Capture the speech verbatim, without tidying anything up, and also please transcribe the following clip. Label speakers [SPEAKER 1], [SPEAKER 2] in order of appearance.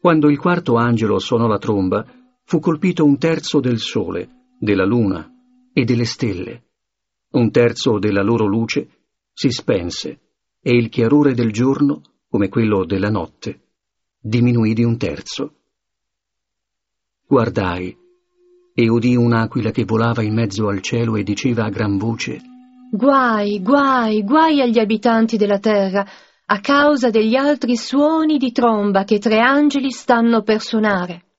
[SPEAKER 1] Quando il quarto angelo suonò la tromba, fu colpito un terzo del sole, della luna e delle stelle. Un terzo della loro luce si spense e il chiarore del giorno, come quello della notte, diminuì di un terzo. Guardai e udii un'aquila che volava in mezzo al cielo e diceva a gran voce:
[SPEAKER 2] «Guai, guai, guai agli abitanti della terra, a causa degli altri suoni di tromba che tre angeli stanno per suonare».